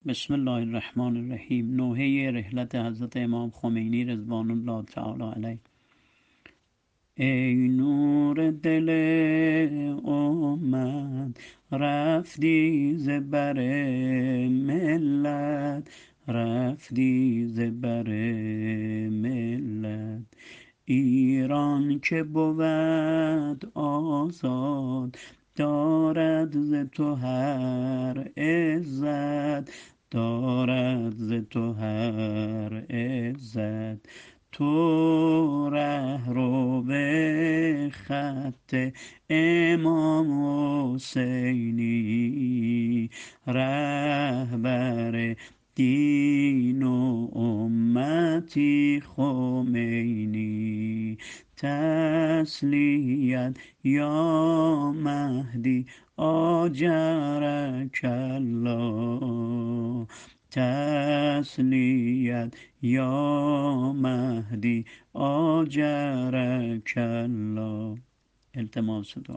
بسم الله الرحمن الرحیم. نوحه رحلت حضرت امام خمینی رضوان الله تعالی علیه. ای نور دل امت، رفتی ز بر ملت، رفتی ز بر ملت. ایران که بود آزاد، دارد ز تو هر عزت، دارد ز تو هر عزت. تو ره رو به خط امام حسینی، رهبر دین و امتی خمینی. تسلیت یا مهدی آجرک الله، تسلیت یا مهدی آجرک الله. التماس دعا.